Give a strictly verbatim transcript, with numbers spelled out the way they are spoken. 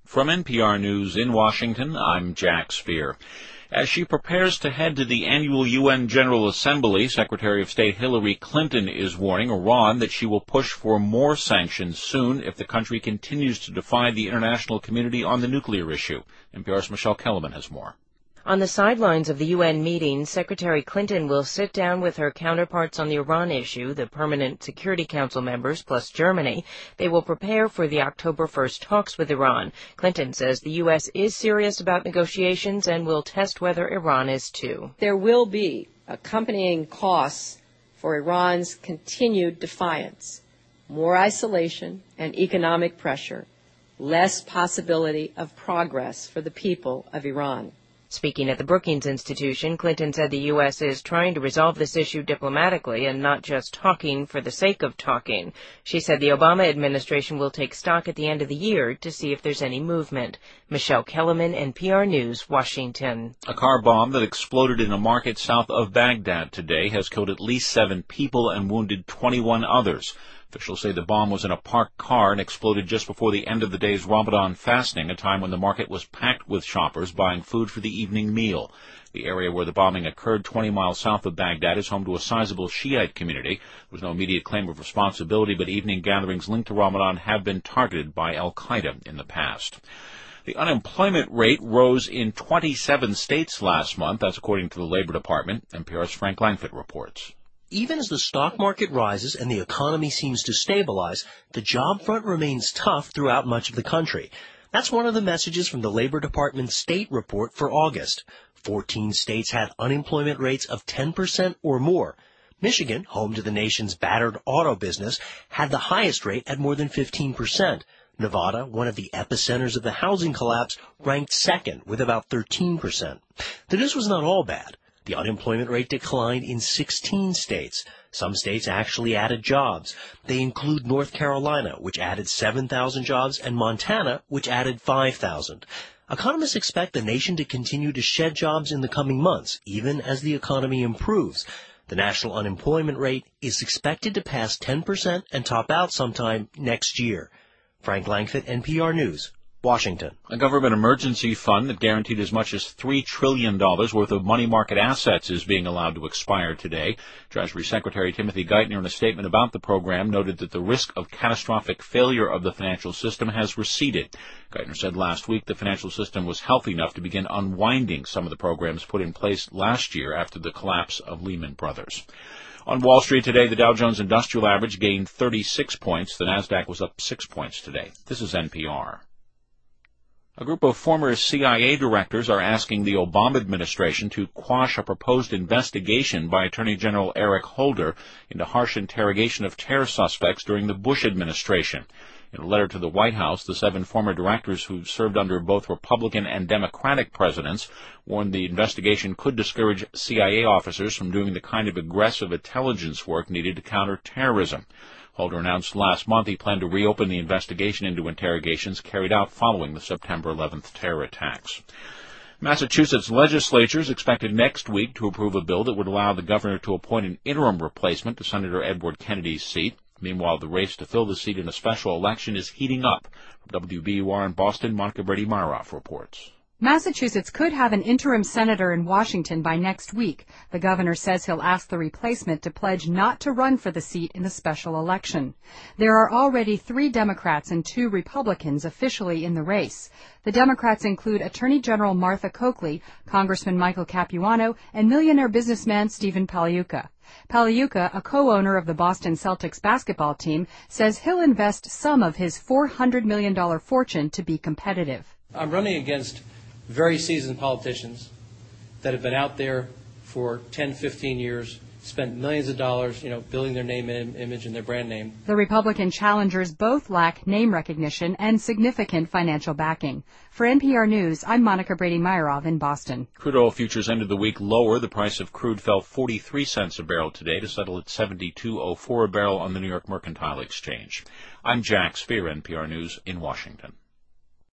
From N P R News in Washington, I'm Jack Speer. As she prepares to head to the annual U N General Assembly, Secretary of State Hillary Clinton is warning Iran that she will push for more sanctions soon if the country continues to defy the international community on the nuclear issue. N P R's Michelle Kellerman has more. On the sidelines of the U N meeting, Secretary Clinton will sit down with her counterparts on the Iran issue, the Permanent Security Council members, plus Germany. They will prepare for the October first talks with Iran. Clinton says the U S is serious about negotiations and will test whether Iran is too. There will be accompanying costs for Iran's continued defiance, more isolation and economic pressure, less possibility of progress for the people of Iran. Speaking at the Brookings Institution, Clinton said the U S is trying to resolve this issue diplomatically and not just talking for the sake of talking. She said the Obama administration will take stock at the end of the year to see if there's any movement. Michelle Kellerman, N P R News, Washington. A car bomb that exploded in a market south of Baghdad today has killed at least seven people and wounded twenty-one others. Officials say the bomb was in a parked car and exploded just before the end of the day's Ramadan fasting, a time when the market was packed with shoppers buying food for the evening meal. The area where the bombing occurred, twenty miles south of Baghdad, is home to a sizable Shiite community. There was no immediate claim of responsibility, but evening gatherings linked to Ramadan have been targeted by al-Qaeda in the past. The unemployment rate rose in twenty-seven states last month. That's according to the Labor Department. N P R's Frank Langfitt reports. Even as the stock market rises and the economy seems to stabilize, the job front remains tough throughout much of the country. That's one of the messages from the Labor Department's state report for August. Fourteen states had unemployment rates of ten percent or more. Michigan, home to the nation's battered auto business, had the highest rate at more than fifteen percent. Nevada, one of the epicenters of the housing collapse, ranked second with about thirteen percent. The news was not all bad. The unemployment rate declined in sixteen states. Some states actually added jobs. They include North Carolina, which added seven thousand jobs, and Montana, which added five thousand. Economists expect the nation to continue to shed jobs in the coming months, even as the economy improves. The national unemployment rate is expected to pass ten percent and top out sometime next year. Frank Langfitt, N P R News, Washington. A government emergency fund that guaranteed as much as three trillion dollars worth of money market assets is being allowed to expire today. Treasury Secretary Timothy Geithner, in a statement about the program, noted that the risk of catastrophic failure of the financial system has receded. Geithner said last week the financial system was healthy enough to begin unwinding some of the programs put in place last year after the collapse of Lehman Brothers. On Wall Street today, the Dow Jones Industrial Average gained thirty-six points. The Nasdaq was up six points today. This is N P R. A group of former C I A directors are asking the Obama administration to quash a proposed investigation by Attorney General Eric Holder into harsh interrogation of terror suspects during the Bush administration. In a letter to the White House, the seven former directors who served under both Republican and Democratic presidents warned the investigation could discourage C I A officers from doing the kind of aggressive intelligence work needed to counter terrorism. Holder announced last month he planned to reopen the investigation into interrogations carried out following the September eleventh terror attacks. Massachusetts legislature is expected next week to approve a bill that would allow the governor to appoint an interim replacement to Senator Edward Kennedy's seat. Meanwhile, the race to fill the seat in a special election is heating up. From W B U R in Boston, Monica Brady-Myroff reports. Massachusetts could have an interim senator in Washington by next week. The governor says he'll ask the replacement to pledge not to run for the seat in the special election. There are already three Democrats and two Republicans officially in the race. The Democrats include Attorney General Martha Coakley, Congressman Michael Capuano, and millionaire businessman Stephen Pagliuca. Pagliuca, a co-owner of the Boston Celtics basketball team, says he'll invest some of his four hundred million dollars fortune to be competitive. I'm running against very seasoned politicians that have been out there for ten, fifteen years, spent millions of dollars, you know, building their name, im- image, and their brand name. The Republican challengers both lack name recognition and significant financial backing. For N P R News, I'm Monica Brady-Myroff in Boston. Crude oil futures ended the week lower. The price of crude fell forty-three cents a barrel today to settle at seventy-two oh four a barrel on the New York Mercantile Exchange. I'm Jack Speer, N P R News in Washington.